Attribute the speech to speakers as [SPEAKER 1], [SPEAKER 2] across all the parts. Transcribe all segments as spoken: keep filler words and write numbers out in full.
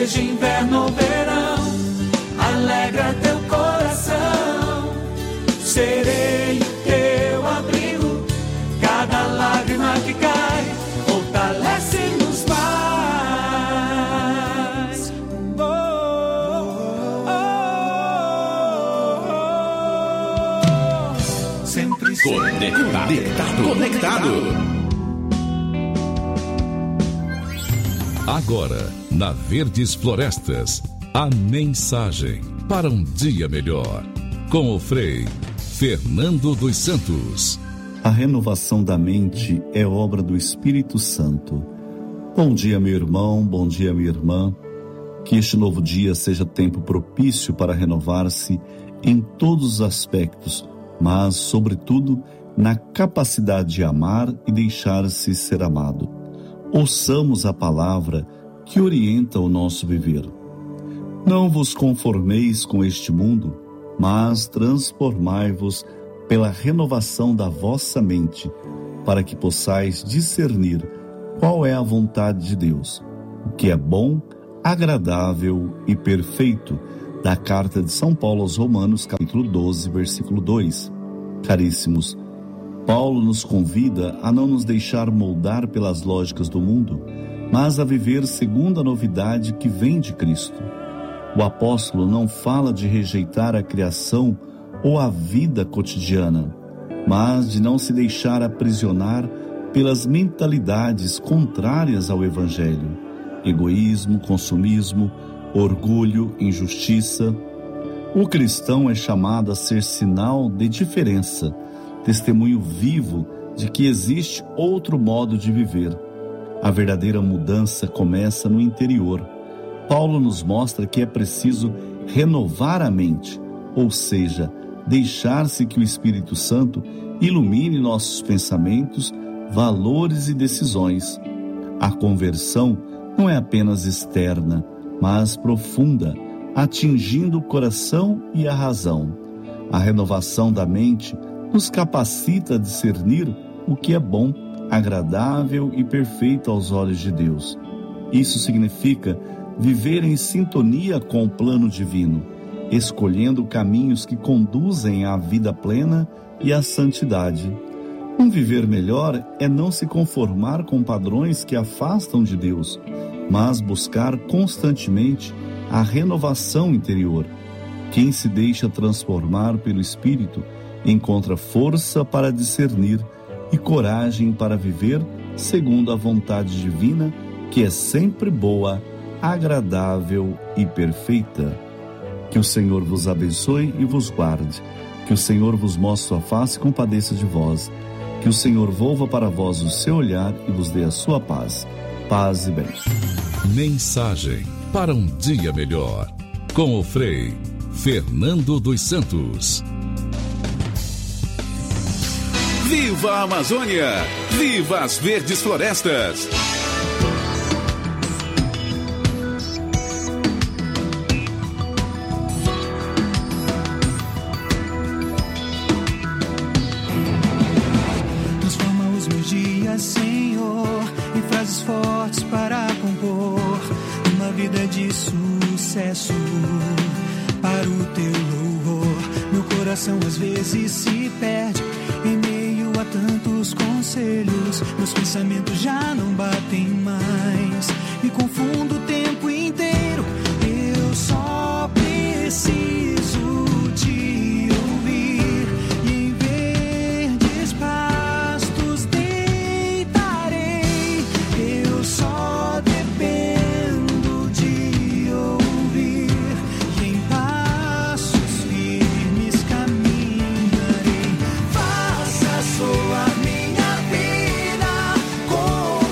[SPEAKER 1] seja inverno ou verão, alegra teu coração. Serei o teu abrigo, cada lágrima que cai fortalece-nos mais. Oh, oh, oh, oh. Sempre
[SPEAKER 2] conectado. Conectado.
[SPEAKER 3] Agora, na Verdes Florestas, a mensagem para um dia melhor. Com o Frei Fernando dos Santos.
[SPEAKER 4] A renovação da mente é obra do Espírito Santo. Bom dia, meu irmão, bom dia, minha irmã. Que este novo dia seja tempo propício para renovar-se em todos os aspectos, mas, sobretudo, na capacidade de amar e deixar-se ser amado. Ouçamos a palavra que orienta o nosso viver. Não vos conformeis com este mundo, mas transformai-vos pela renovação da vossa mente, para que possais discernir qual é a vontade de Deus, o que é bom, agradável e perfeito. Da carta de São Paulo aos Romanos, capítulo doze, versículo dois. Caríssimos, Paulo nos convida a não nos deixar moldar pelas lógicas do mundo, mas a viver segundo a novidade que vem de Cristo. O apóstolo não fala de rejeitar a criação ou a vida cotidiana, mas de não se deixar aprisionar pelas mentalidades contrárias ao Evangelho: egoísmo, consumismo, orgulho, injustiça. O cristão é chamado a ser sinal de diferença, testemunho vivo de que existe outro modo de viver. A verdadeira mudança começa no interior. Paulo nos mostra que é preciso renovar a mente, ou seja, deixar-se que o Espírito Santo ilumine nossos pensamentos, valores e decisões. A conversão não é apenas externa, mas profunda, atingindo o coração e a razão. A renovação da mente nos capacita a discernir o que é bom, agradável e perfeito aos olhos de Deus. Isso significa viver em sintonia com o plano divino, escolhendo caminhos que conduzem à vida plena e à santidade. Um viver melhor é não se conformar com padrões que afastam de Deus, mas buscar constantemente a renovação interior. Quem se deixa transformar pelo Espírito encontra força para discernir e coragem para viver segundo a vontade divina, que é sempre boa, agradável e perfeita. Que o Senhor vos abençoe e vos guarde. Que o Senhor vos mostre sua face e compadeça de vós. Que o Senhor volva para vós o seu olhar e vos dê a sua paz. Paz e bem.
[SPEAKER 3] Mensagem para um dia melhor. Com o Frei Fernando dos Santos.
[SPEAKER 2] Viva a Amazônia! Viva as verdes florestas!
[SPEAKER 5] Transforma os meus dias, Senhor, em frases fortes para compor uma vida de sucesso para o teu louvor. Meu coração às vezes se perde em meio a tantos conselhos. Meus pensamentos já não batem mais, me confundo o tempo inteiro. Eu só preciso te ouvir e em verdes pastos deitarei. Eu só dependo de ouvir e em passos firmes caminharei. Faça soar minha vida com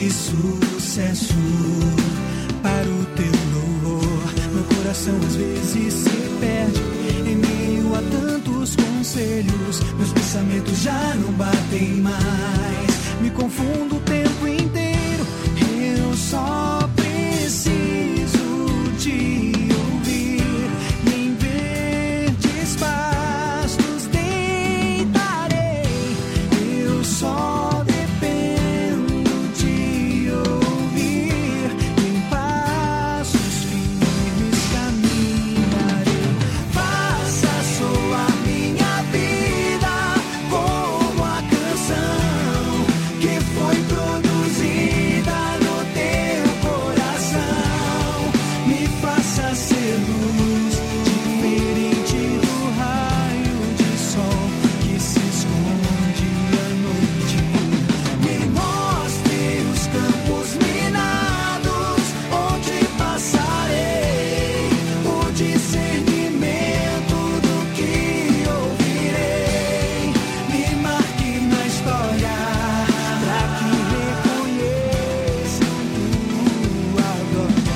[SPEAKER 5] de sucesso para o teu louvor. Meu coração às vezes se perde em meio a tantos conselhos. Meus pensamentos já não batem mais, me confundo o tempo inteiro. Eu só preciso te ouvir e em verdes pastos deitarei. Eu só dependo de ouvir, em passos firmes caminharei. Faça soar minha vida como a canção que foi produzida no teu coração. Me faça ser luz, diferente do raio de sol que se esconde à noite. Me mostre os campos minados onde passarei, o discernimento do que ouvirei. Me marque na história pra que reconheçam tua glória.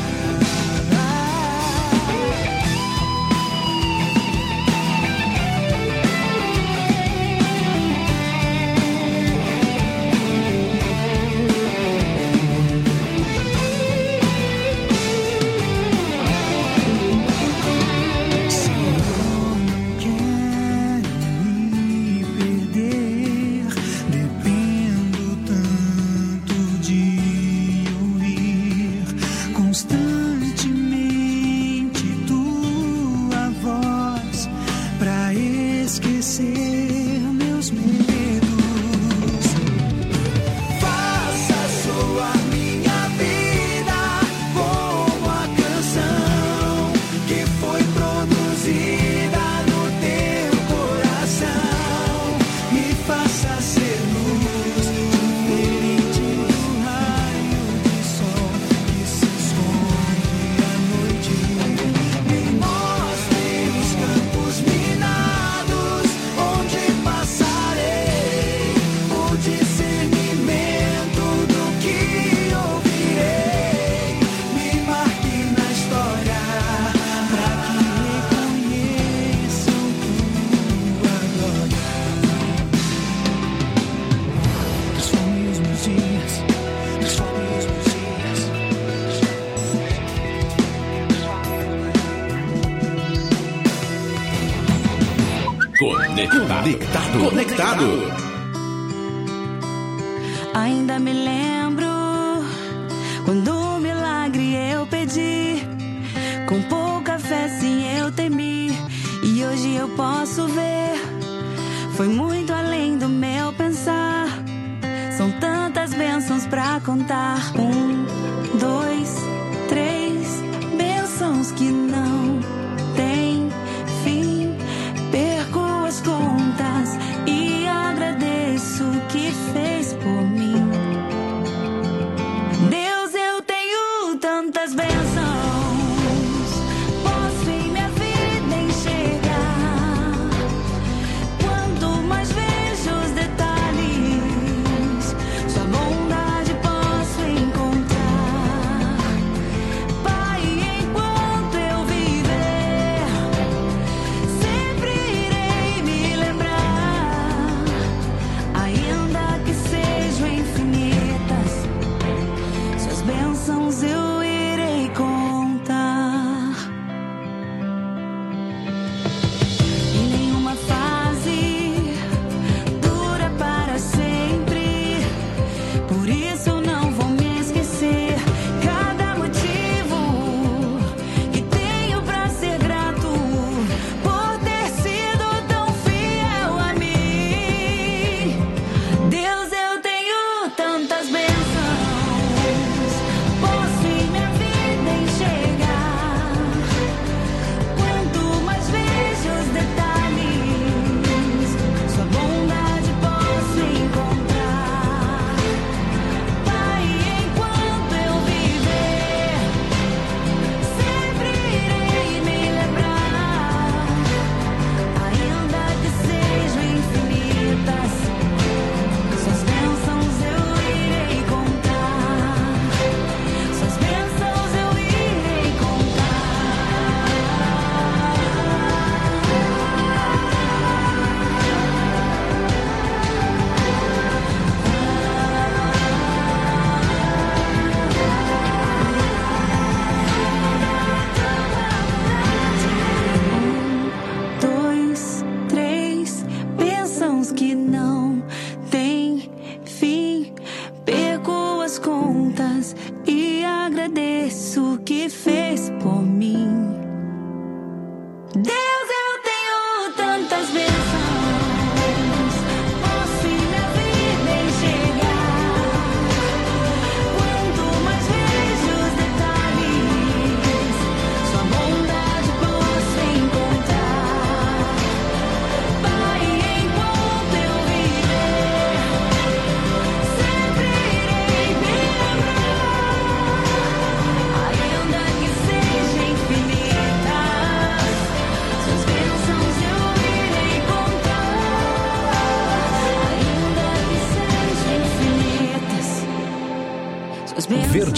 [SPEAKER 5] Senhor, não quero me perder, dependo tanto de ouvir constantemente tua voz pra esquecer meus medos. Faça soar minha vida como a canção que foi produzida no teu coração. Me faça ser luz, diferente do raio de sol que se esconde à noite. Me mostre os campos minados onde passarei, o discernimento do que ouvirei. Me marque na história pra que reconheçam tua glória. Transforme os meus dias, transforme os meus dias.
[SPEAKER 2] Conectado. Conectado.
[SPEAKER 6] Ainda me lembro quando um milagre eu pedi, com pouca fé sim eu temi, e hoje eu posso ver, foi muito além do meu pensar. São tantas bênçãos pra contar. Um, dois, três, bênçãos que não tem fim. Perco as contas e agradeço o que fez por mim. Deus, eu tenho tantas bênçãos, posso em minha vida enxergar. Quanto mais vejo os detalhes, sua bondade posso encontrar. Pai, enquanto eu viver, sempre irei me lembrar. Ainda que sejam infinitas, suas bênçãos eu irei contar.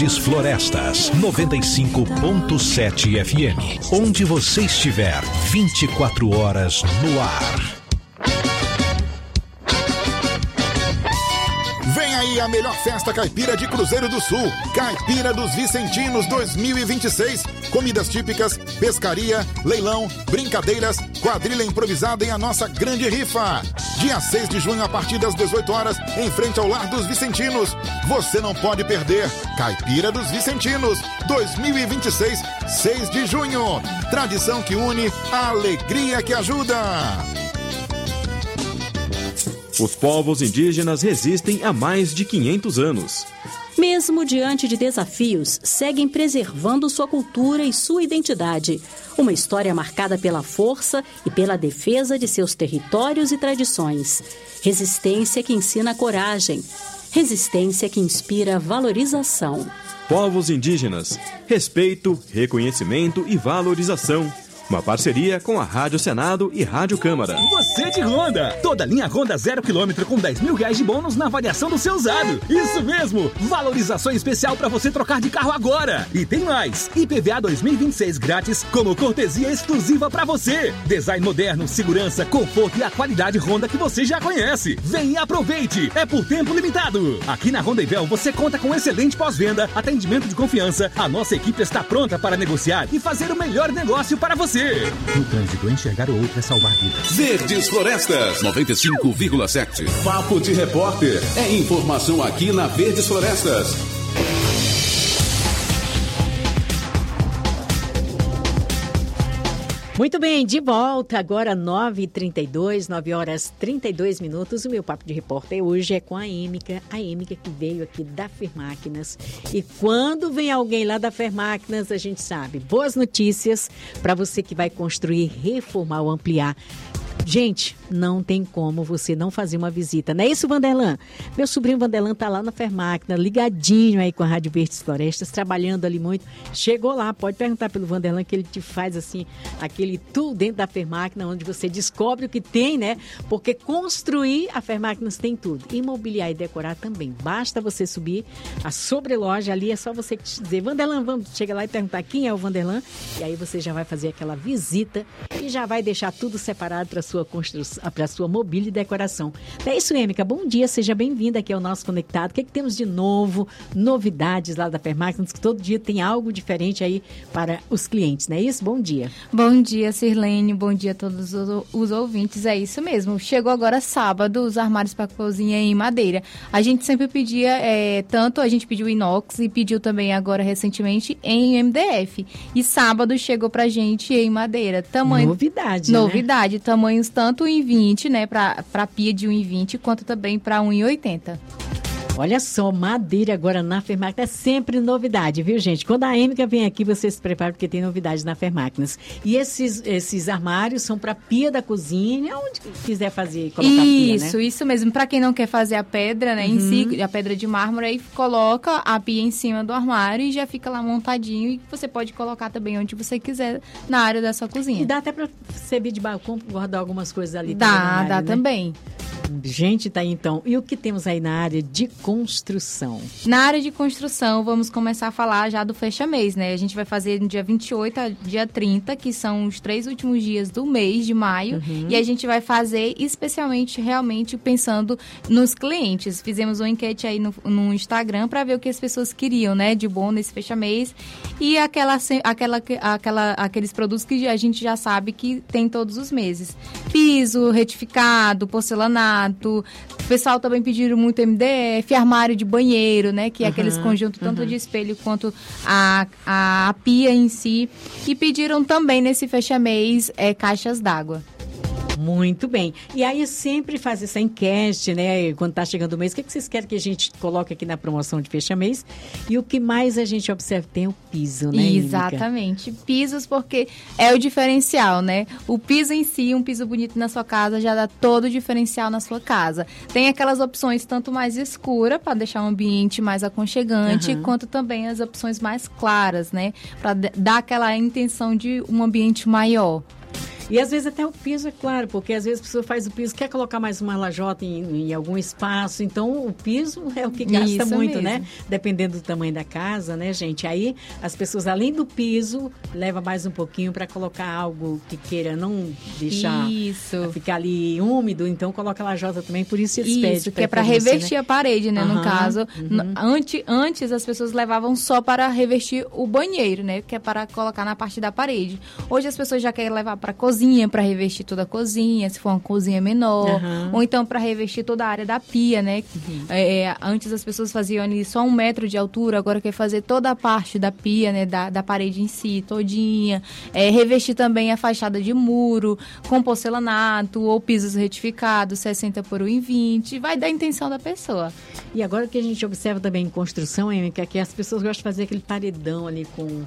[SPEAKER 7] Verdes Florestas, noventa e cinco ponto sete F M. Onde você estiver, vinte e quatro horas no ar.
[SPEAKER 8] Vem aí a melhor festa caipira de Cruzeiro do Sul, Caipira dos Vicentinos dois mil e vinte e seis. Comidas típicas, pescaria, leilão, brincadeiras, quadrilha improvisada e a nossa grande rifa. Dia seis de junho, a partir das dezoito horas, em frente ao Lar dos Vicentinos. Você não pode perder. Caipira dos Vicentinos dois mil e vinte e seis, seis de junho. Tradição que une, a alegria que ajuda.
[SPEAKER 9] Os povos indígenas resistem há mais de quinhentos anos.
[SPEAKER 10] Mesmo diante de desafios, seguem preservando sua cultura e sua identidade. Uma história marcada pela força e pela defesa de seus territórios e tradições. Resistência que ensina coragem. Resistência que inspira valorização.
[SPEAKER 9] Povos indígenas, respeito, reconhecimento e valorização. Uma parceria com a Rádio Senado e Rádio Câmara.
[SPEAKER 11] Você de Honda! Toda linha Honda zero quilômetro com dez mil reais de bônus na avaliação do seu usado. Isso mesmo! Valorização especial para você trocar de carro agora. E tem mais! I P V A dois mil e vinte e seis grátis como cortesia exclusiva para você. Design moderno, segurança, conforto e a qualidade Honda que você já conhece. Vem e aproveite! É por tempo limitado. Aqui na Honda Ivel você conta com excelente pós-venda, atendimento de confiança. A nossa equipe está pronta para negociar e fazer o melhor negócio para você. No trânsito, enxergar o outro é salvar vidas.
[SPEAKER 2] Verdes Florestas, noventa e cinco vírgula sete. Papo de Repórter. É informação aqui na Verdes Florestas.
[SPEAKER 12] Muito bem, de volta agora nove e trinta e dois, nove horas e trinta e dois minutos. O meu Papo de Repórter hoje é com a Êmica, a Êmica que veio aqui da Fermáquinas. E quando vem alguém lá da Fermáquinas, a gente sabe, boas notícias para você que vai construir, reformar ou ampliar. Gente, não tem como você não fazer uma visita. Não é isso, Vanderlan? Meu sobrinho Vanderlan tá lá na Fermáquina, ligadinho aí com a Rádio Verdes Florestas, trabalhando ali muito. Chegou lá, pode perguntar pelo Vanderlan que ele te faz assim, aquele tour dentro da Fermáquina, onde você descobre o que tem, né? Porque construir, a Fermáquinas tem tudo. Imobiliar e decorar também. Basta você subir a sobreloja ali, é só você dizer, Vanderlan, vamos, chega lá e perguntar quem é o Vanderlan, e aí você já vai fazer aquela visita e já vai deixar tudo separado para sua construção, para sua mobília e decoração. É isso, Êmica. Bom dia, seja bem-vinda aqui ao nosso Conectado. O que, é que temos de novo? Novidades lá da Fermáquinas, que todo dia tem algo diferente aí para os clientes, não é isso? Bom dia.
[SPEAKER 13] Bom dia, Sirlene. Bom dia a todos os, os ouvintes. É isso mesmo. Chegou agora sábado os armários para cozinha em madeira. A gente sempre pedia, é, tanto a gente pediu inox e pediu também agora recentemente em M D F. E sábado chegou pra gente em madeira. Tamanho,
[SPEAKER 12] Novidade,
[SPEAKER 13] Novidade.
[SPEAKER 12] né?
[SPEAKER 13] Tamanhos tanto em vinte, né, para pia de um e vinte, quanto também para um e oitenta.
[SPEAKER 12] Olha só, madeira agora na Fermáquinas é sempre novidade, viu, gente? Quando a Êmica vem aqui, você se prepara porque tem novidades na Fermáquinas. E esses, esses armários são para pia da cozinha, onde quiser fazer, colocar
[SPEAKER 13] isso,
[SPEAKER 12] pia, né?
[SPEAKER 13] Isso, isso mesmo. Para quem não quer fazer a pedra, né, uhum. em si, a pedra de mármore, aí coloca a pia em cima do armário e já fica lá montadinho. E você pode colocar também onde você quiser na área da sua cozinha.
[SPEAKER 12] E dá até para servir de balcão, guardar algumas coisas ali.
[SPEAKER 13] Dá,
[SPEAKER 12] área,
[SPEAKER 13] dá
[SPEAKER 12] né?
[SPEAKER 13] também.
[SPEAKER 12] Gente, tá aí então. E o que temos aí na área de construção?
[SPEAKER 13] Na área de construção, vamos começar a falar já do fecha-mês, né? A gente vai fazer no dia vinte e oito a dia trinta, que são os três últimos dias do mês de maio. Uhum. E a gente vai fazer especialmente, realmente, pensando nos clientes. Fizemos uma enquete aí no, no Instagram para ver o que as pessoas queriam, né? De bom nesse fecha-mês. E aquela, aquela, aquela, aqueles produtos que a gente já sabe que tem todos os meses. Piso, retificado, porcelanato. O pessoal também pediram muito M D F, armário de banheiro, né? Que é uhum, aqueles conjuntos tanto uhum. de espelho quanto a, a, a pia em si. E pediram também nesse fecha-mês é, caixas d'água.
[SPEAKER 12] Muito bem. E aí sempre faz essa enquete, né? Quando tá chegando o mês, o que, que vocês querem que a gente coloque aqui na promoção de fecha-mês? E o que mais a gente observa tem o piso, né,
[SPEAKER 13] Exatamente. Êmica? Pisos, porque é o diferencial, né? O piso em si, um piso bonito na sua casa, já dá todo o diferencial na sua casa. Tem aquelas opções tanto mais escura, para deixar o ambiente mais aconchegante, uhum. quanto também as opções mais claras, né? Para dar aquela intenção de um ambiente maior.
[SPEAKER 12] E às vezes até o piso, é claro, porque às vezes a pessoa faz o piso, quer colocar mais uma lajota em, em algum espaço, então o piso é o que gasta
[SPEAKER 13] Isso
[SPEAKER 12] muito,
[SPEAKER 13] mesmo.
[SPEAKER 12] né? Dependendo do tamanho da casa, né, gente? Aí as pessoas, além do piso, leva mais um pouquinho para colocar algo que queira não deixar
[SPEAKER 13] Isso.
[SPEAKER 12] ficar ali úmido, então coloca a lajota também, por isso eles pedem.
[SPEAKER 13] Isso, que é para revestir, né, a parede, né,
[SPEAKER 12] uhum,
[SPEAKER 13] no caso.
[SPEAKER 12] Uhum.
[SPEAKER 13] Antes, antes as pessoas levavam só para revestir o banheiro, né, que é para colocar na parte da parede. Hoje as pessoas já querem levar para a cozinha, para revestir toda a cozinha, se for uma cozinha menor,
[SPEAKER 12] uhum,
[SPEAKER 13] ou então para revestir toda a área da pia, né. Uhum. É, antes as pessoas faziam ali só um metro de altura, agora quer fazer toda a parte da pia, né, da, da parede em si, todinha. É, revestir também a fachada de muro com porcelanato ou pisos retificados, sessenta por um e vinte, vai dar a intenção da pessoa.
[SPEAKER 12] E agora o que a gente observa também em construção, é que as pessoas gostam de fazer aquele paredão ali com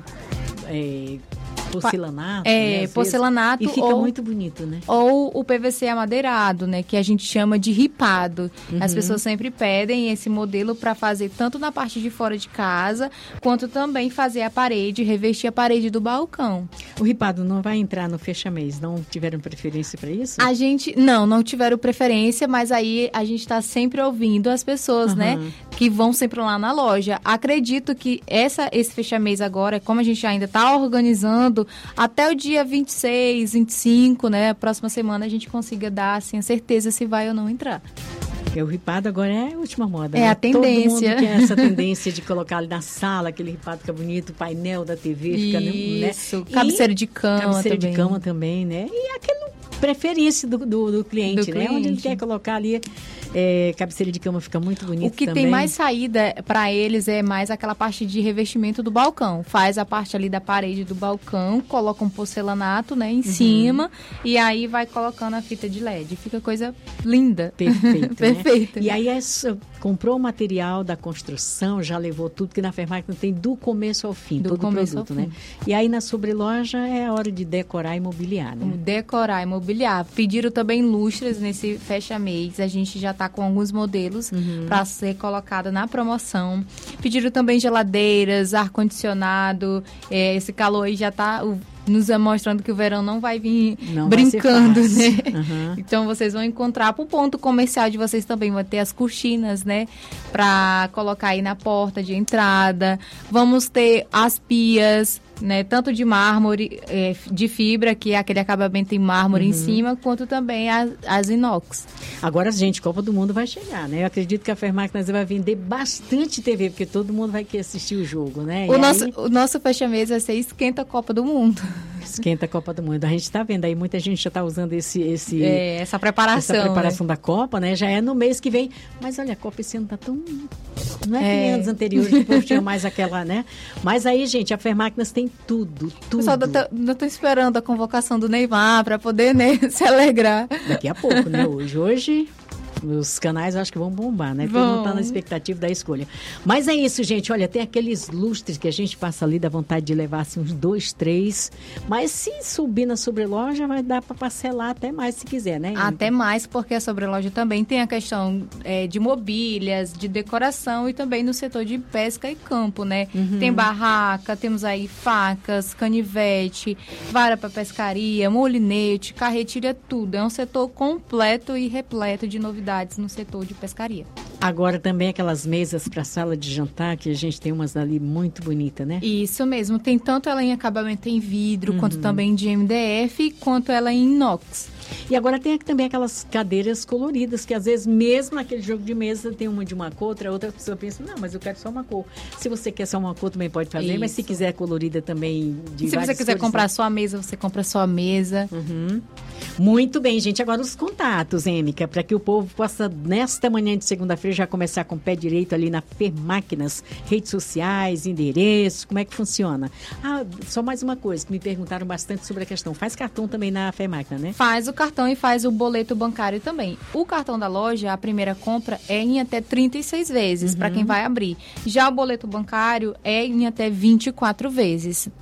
[SPEAKER 12] é, porcelanato.
[SPEAKER 13] É,
[SPEAKER 12] né,
[SPEAKER 13] porcelanato.
[SPEAKER 12] Vezes, e fica
[SPEAKER 13] ou,
[SPEAKER 12] muito bonito, né?
[SPEAKER 13] Ou o P V C amadeirado, né, que a gente chama de ripado. Uhum. As pessoas sempre pedem esse modelo para fazer tanto na parte de fora de casa, quanto também fazer a parede, revestir a parede do balcão.
[SPEAKER 12] O ripado não vai entrar no fecha-mês, não tiveram preferência para isso?
[SPEAKER 13] A gente, não, não tiveram preferência, mas aí a gente está sempre ouvindo as pessoas, uhum, né, que vão sempre lá na loja. Acredito que essa, esse fecha-mês agora, como a gente ainda está organizando, até o dia vinte e seis, vinte e cinco, né, a próxima semana a gente consiga dar, assim, a certeza se vai ou não entrar.
[SPEAKER 12] Porque o ripado agora é a última moda.
[SPEAKER 13] É,
[SPEAKER 12] né?
[SPEAKER 13] a tendência.
[SPEAKER 12] Todo mundo quer essa tendência de colocar ali na sala, aquele ripado fica bonito, o painel da T V fica...
[SPEAKER 13] Isso,
[SPEAKER 12] né?
[SPEAKER 13] cabeceira de cama
[SPEAKER 12] cabeceira
[SPEAKER 13] também.
[SPEAKER 12] de cama também, né? E aquele preferência do, do, do, cliente,
[SPEAKER 13] do
[SPEAKER 12] né?
[SPEAKER 13] cliente.
[SPEAKER 12] Onde ele quer colocar ali, é, cabeceira de cama fica muito bonito.
[SPEAKER 13] O que
[SPEAKER 12] também.
[SPEAKER 13] tem mais saída para eles é mais aquela parte de revestimento do balcão. Faz a parte ali da parede do balcão, coloca um porcelanato, né, em uhum, cima, e aí vai colocando a fita de L E D. Fica coisa linda.
[SPEAKER 12] Perfeito.
[SPEAKER 13] Perfeito.
[SPEAKER 12] Né? E aí é, comprou o material da construção, já levou tudo, que na Fermacna tem do começo ao fim,
[SPEAKER 13] do
[SPEAKER 12] todo o produto, né?
[SPEAKER 13] Fim.
[SPEAKER 12] E aí na sobreloja é a hora de decorar e mobiliar, né?
[SPEAKER 13] Decorar e mobiliar. Pediram também lustres nesse fecha-mês. A gente já está com alguns modelos uhum, para ser colocado na promoção. Pediram também geladeiras, ar-condicionado. É, esse calor aí já está nos mostrando que o verão não vai vir
[SPEAKER 12] não
[SPEAKER 13] brincando,
[SPEAKER 12] vai
[SPEAKER 13] né?
[SPEAKER 12] Uhum.
[SPEAKER 13] Então vocês vão encontrar pro ponto comercial de vocês também, vai ter as cortinas, né? Para colocar aí na porta de entrada. Vamos ter as pias, né, tanto de mármore, é, de fibra, que é aquele acabamento em mármore uhum, em cima, quanto também as, as inox.
[SPEAKER 12] Agora, gente, Copa do Mundo vai chegar, né? Eu acredito que a Fermacna vai vender bastante T V, porque todo mundo vai querer assistir o jogo, né?
[SPEAKER 13] O
[SPEAKER 12] e
[SPEAKER 13] nosso,
[SPEAKER 12] aí...
[SPEAKER 13] o nosso fecha-mês vai ser Esquenta a Copa do Mundo.
[SPEAKER 12] Esquenta a Copa do Mundo. A gente está vendo aí, muita gente já está usando esse, esse,
[SPEAKER 13] é, essa preparação,
[SPEAKER 12] essa preparação
[SPEAKER 13] né?
[SPEAKER 12] da Copa, né? Já é no mês que vem. Mas olha, a Copa esse ano está tão... Não é,
[SPEAKER 13] é.
[SPEAKER 12] que nem anos anteriores, que o povo tinha mais aquela, né? Mas aí, gente, a Fermacnas tem tudo, tudo.
[SPEAKER 13] Pessoal, eu estou esperando a convocação do Neymar para poder, né, se alegrar.
[SPEAKER 12] Daqui a pouco, né? Hoje, hoje... Os canais eu acho que vão bombar, né? Todo mundo tá na expectativa da escolha. Mas é isso, gente. Olha, tem aqueles lustres que a gente passa ali, dá vontade de levar assim, uns dois, três. Mas se subir na sobreloja, vai dar para parcelar até mais se quiser, né?
[SPEAKER 13] Até mais, porque a sobreloja também tem a questão é, de mobílias, de decoração e também no setor de pesca e campo, né? Uhum. Tem barraca, temos aí facas, canivete, vara para pescaria, molinete, carretilha, tudo. É um setor completo e repleto de novidades no setor de pescaria.
[SPEAKER 12] Agora também aquelas mesas para sala de jantar, que a gente tem umas ali muito bonita, né?
[SPEAKER 13] Isso mesmo, tem tanto ela em acabamento em vidro,
[SPEAKER 12] uhum,
[SPEAKER 13] quanto também de M D F, quanto ela em inox.
[SPEAKER 12] E agora tem também aquelas cadeiras coloridas, que às vezes mesmo naquele jogo de mesa tem uma de uma cor, outra, outra pessoa pensa, não, mas eu quero só uma cor. Se você quer só uma cor, também pode fazer, isso, mas se quiser colorida também de
[SPEAKER 13] Se você quiser
[SPEAKER 12] cores,
[SPEAKER 13] comprar
[SPEAKER 12] né?
[SPEAKER 13] só a mesa, você compra só a mesa.
[SPEAKER 12] Uhum. Muito bem, gente. Agora os contatos, Êmica, para que o povo possa, nesta manhã de segunda-feira, já começar com o pé direito ali na Fermacnas, redes sociais, endereços, como é que funciona? Ah, só mais uma coisa, que me perguntaram bastante sobre a questão. Faz cartão também na Fermacna, né?
[SPEAKER 13] Faz o cartão e faz o boleto bancário também. O cartão da loja, a primeira compra é em até trinta e seis vezes, uhum, para quem vai abrir. Já o boleto bancário é em até vinte e quatro vezes.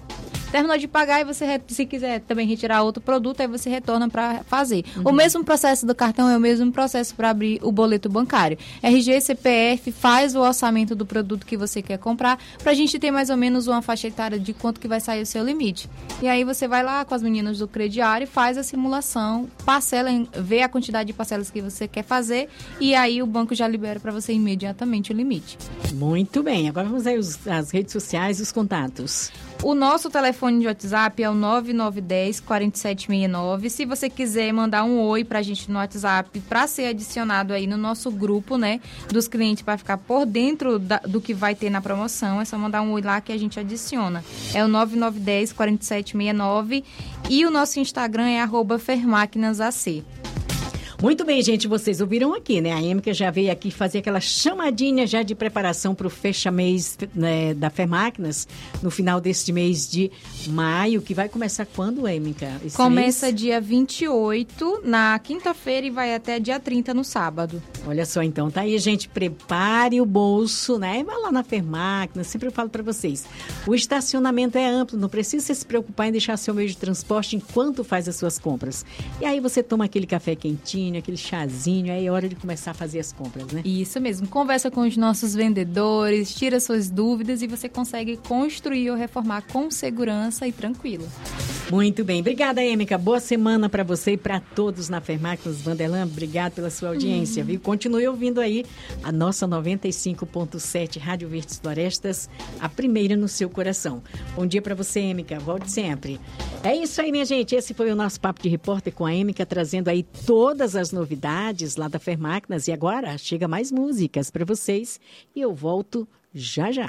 [SPEAKER 13] Terminou de pagar e você, se quiser também retirar outro produto, aí você retorna para fazer. Uhum. O mesmo processo do cartão é o mesmo processo para abrir o boleto bancário. R G, C P F, faz o orçamento do produto que você quer comprar, para a gente ter mais ou menos uma faixa etária de quanto que vai sair o seu limite. E aí você vai lá com as meninas do crediário, faz a simulação, parcela, vê a quantidade de parcelas que você quer fazer e aí o banco já libera para você imediatamente o limite.
[SPEAKER 12] Muito bem, agora vamos aí os, as redes sociais e os contatos.
[SPEAKER 13] O nosso telefone de WhatsApp é o nove nove um zero, quatro sete seis nove. Se você quiser mandar um oi pra gente no WhatsApp para ser adicionado aí no nosso grupo, né, dos clientes, para ficar por dentro da, do que vai ter na promoção, é só mandar um oi lá que a gente adiciona. É o nove nove um zero, quatro sete seis nove e o nosso Instagram é arroba fermaquinasac.
[SPEAKER 12] Muito bem, gente, vocês ouviram aqui, né? A Êmica já veio aqui fazer aquela chamadinha já de preparação para o fecha-mês, né, da Fermáquinas no final deste mês de maio, que vai começar quando, Êmica? Esse
[SPEAKER 13] Começa
[SPEAKER 12] mês?
[SPEAKER 13] dia vinte e oito, na quinta-feira, e vai até dia trinta no sábado.
[SPEAKER 12] Olha só, então, tá aí, gente, prepare o bolso, né? Vai lá na Fermáquinas, sempre eu falo para vocês. O estacionamento é amplo, não precisa se preocupar em deixar seu meio de transporte enquanto faz as suas compras. E aí você toma aquele café quentinho, aquele chazinho, aí é hora de começar a fazer as compras, né?
[SPEAKER 13] Isso mesmo, conversa com os nossos vendedores, tira suas dúvidas e você consegue construir ou reformar com segurança e tranquilo.
[SPEAKER 12] Muito bem, obrigada, Êmica, boa semana para você e para todos na Fermáquinas Vanderlan, obrigado pela sua audiência, uhum. viu? Continue ouvindo aí a nossa noventa e cinco ponto sete Rádio Verdes Florestas, a primeira no seu coração. Bom dia para você, Êmica, volte sempre. É isso aí, minha gente, esse foi o nosso Papo de Repórter com a Êmica, trazendo aí todas as novidades lá da Fermáquinas. E agora chega mais músicas para vocês e eu volto já já.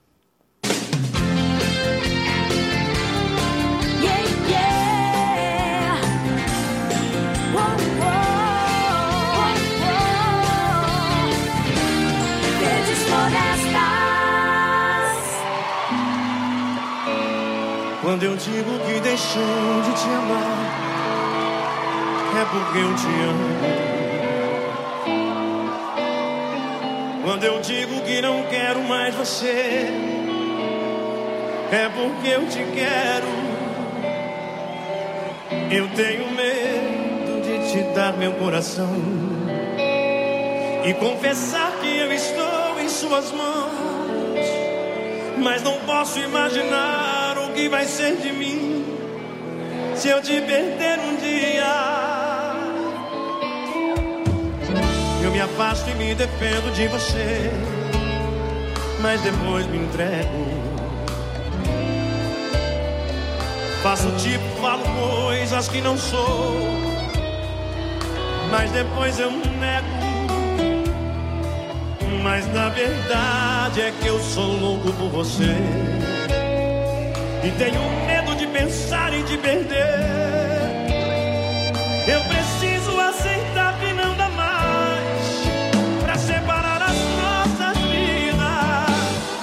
[SPEAKER 6] Yeah, yeah. Whoa, whoa, whoa. Verdes Florestas.
[SPEAKER 1] Quando eu digo que deixei de te amar, é porque eu te amo. Quando eu digo que não quero mais você, é porque eu te quero. Eu tenho medo de te dar meu coração e confessar que eu estou em suas mãos, mas não posso imaginar o que vai ser de mim se eu te perder um dia. Eu me afasto e me defendo de você, mas depois me entrego. Faço tipo, falo coisas que não sou, mas depois eu nego. Mas na verdade é que eu sou louco por você e tenho medo de pensar em te perder. Eu preciso aceitar que não dá mais pra separar as nossas vidas.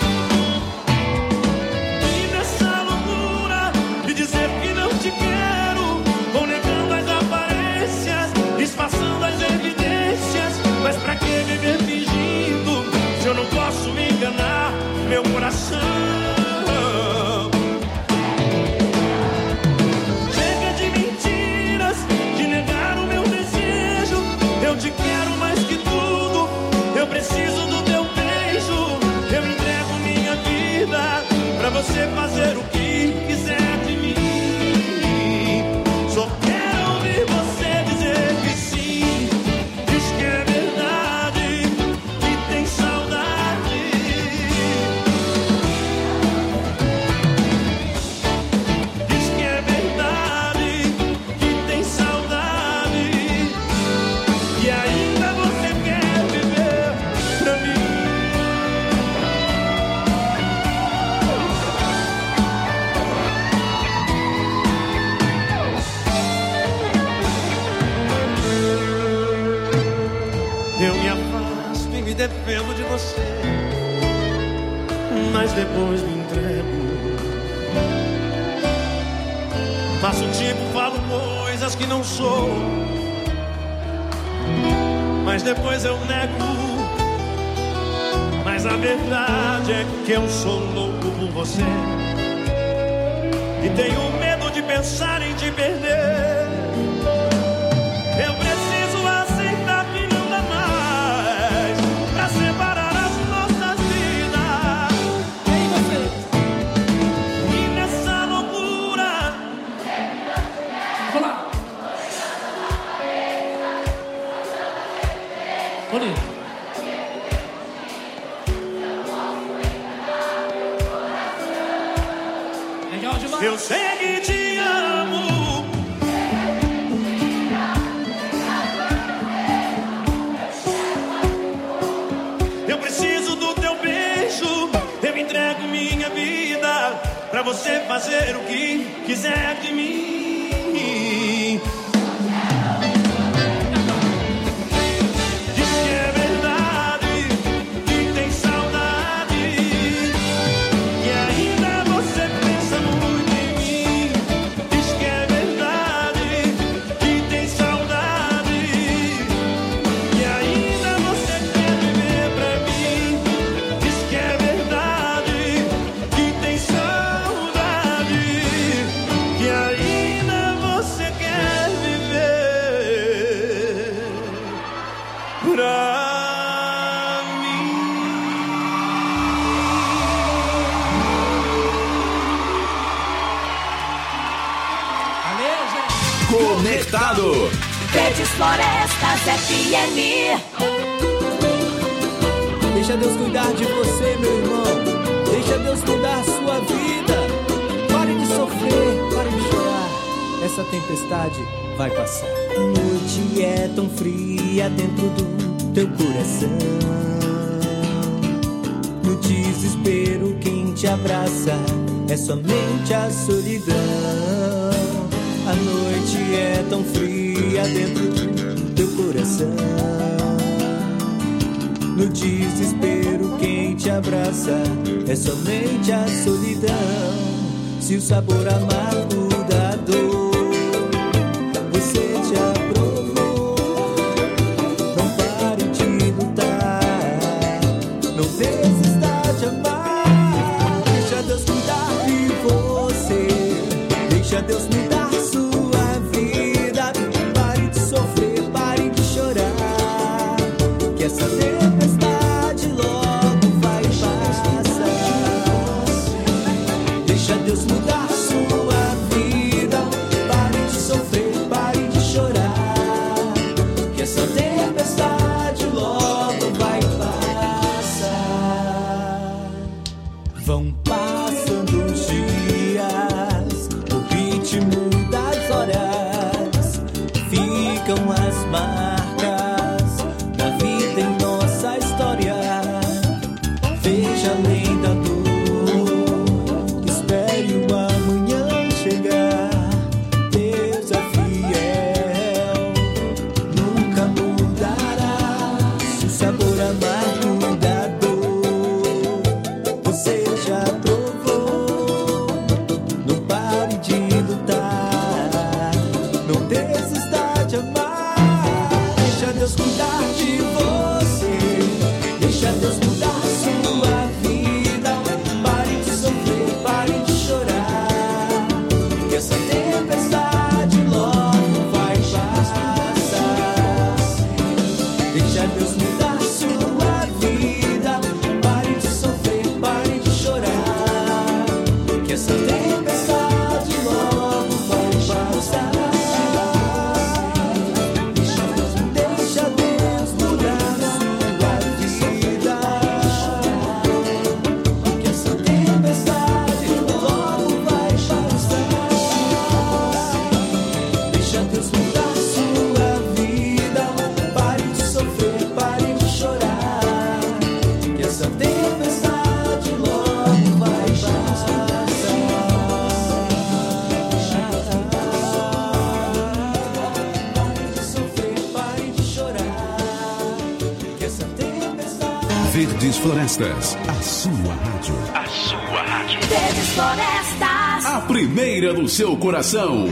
[SPEAKER 1] E nessa loucura de dizer que não te quero, vou negando as aparências, disfarçando as evidências. Mas pra que viver fingindo se eu não posso me enganar, meu coração? Preciso do teu beijo, eu entrego minha vida pra você fazer o que quiser de mim. Só quero ouvir você dizer que sim, diz que é verdade, que tem saudade. Diz que é verdade, que tem saudade. E ainda você quer viver pra mim. Eu me afasto e me defendo de você, mas depois me entrego. Faço tipo, falo coisas que não sou, mas depois eu nego. Mas a verdade é que eu sou louco por você e tenho medo de pensar em te perder. Eu preciso aceitar que não dá mais pra separar as nossas vidas. Ei, você. E nessa loucura, vamos lá. Olha. Eu sei que te amo. Eu preciso do teu beijo. Eu entrego minha vida pra você fazer o que quiser de mim. Diz que é verdade, que tem saudade, que ainda você pensa muito em mim. Diz que é verdade, que tem saudade, que ainda você quer viver pra mim. Diz que é verdade, que tem saudade, que ainda você quer viver pra
[SPEAKER 2] Conectado.
[SPEAKER 14] Verdes Florestas F M.
[SPEAKER 15] Deixa Deus cuidar de você, meu irmão. Deixa Deus cuidar sua vida. Pare de sofrer, pare de chorar. Essa tempestade vai passar. A noite é tão fria dentro do teu coração. No desespero quem te abraça é somente a solidão. A noite é tão fria dentro do teu coração. No desespero quem te abraça é somente a solidão. Se o sabor amargo da dor você já provou, não pare de lutar, não desista de amar. Deixa Deus cuidar de você, deixa Deus mudar sua vida. Pare de sofrer, pare de chorar, que essa tempestade logo vai passar. Deixa Deus mudar sua vida. Pare de sofrer, pare de chorar, que essa tempestade logo vai passar. Vão passando os dias, o ritmo das horas, ficam as marcas da vida em nossa história. Veja além da dor, espere o amanhã chegar. Deus é fiel, nunca mudará. Se o sabor amargo da dor você já provou, não pare de lutar, não desista de amar. Deixa Deus cuidar de você, deixa Deus mudar sua vida. Pare de sofrer, pare de chorar, que essa tempestade logo vai passar. Deixa Deus mudar sua vida. Pare de sofrer, pare de chorar, que essa tempestade logo vai passar. Deixa Deus, deixa Deus mudar sua vida, que essa tempestade logo vai passar. Deixa Deus mudar sua vida. Pare de sofrer, pare de chorar, que essa tempestade logo vai passar. Pare de sofrer, pare de chorar, que essa tempestade.
[SPEAKER 2] Verdes Florestas, a sua rádio.
[SPEAKER 14] A sua rádio. Verdes Florestas.
[SPEAKER 2] A primeira do seu coração.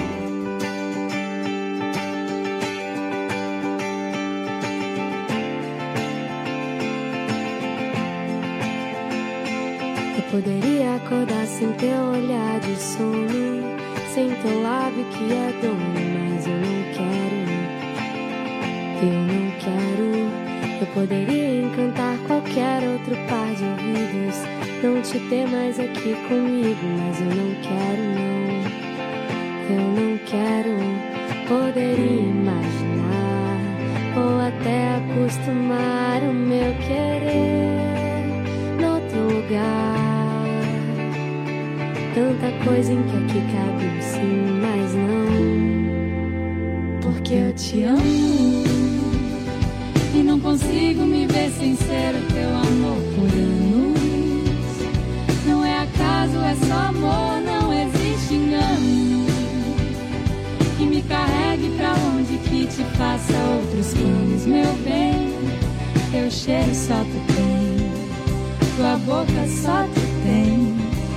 [SPEAKER 16] Eu poderia acordar sem teu olhar de sono. sem teu lábio que é dono, mas eu não quero, eu não quero. Eu poderia encantar qualquer outro par de ouvidos, não te ter mais aqui comigo, mas eu não quero, não. Eu não quero. Poderia imaginar ou até acostumar o meu querer noutro lugar. Tanta coisa em que aqui cabe um sim, mas não. Porque eu te amo e não consigo me ver sem ser o teu amor por anos. Não é acaso, é só amor, não existe engano que me carregue pra onde que te faça outros planos, meu bem. Teu cheiro só tu tem, tua boca só tu tem.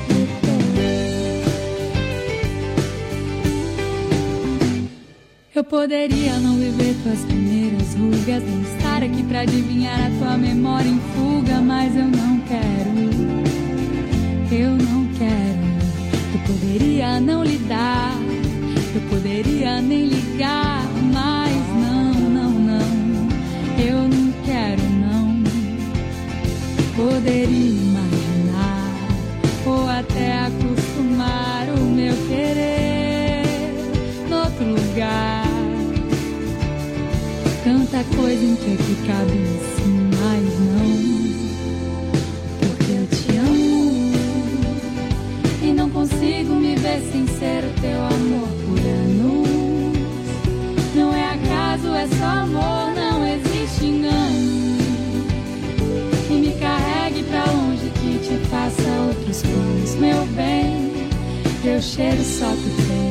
[SPEAKER 16] Eu poderia não viver tuas primeiras rugas, nem estar aqui pra adivinhar a tua memória em fuga, mas eu não quero, eu não quero. Eu poderia não lidar, eu poderia nem ligar, mas não, não, não, eu não quero, não. Poderia imaginar ou até acostumar o meu querer noutro lugar. Tanta coisa em que aqui cabe assim, mas não. Porque eu te amo e não consigo me ver sem ser o teu amor por anos. Não é acaso, é só amor, não existe engano que me carregue pra longe, que te faça outros planos, meu bem. Teu cheiro só tu tem,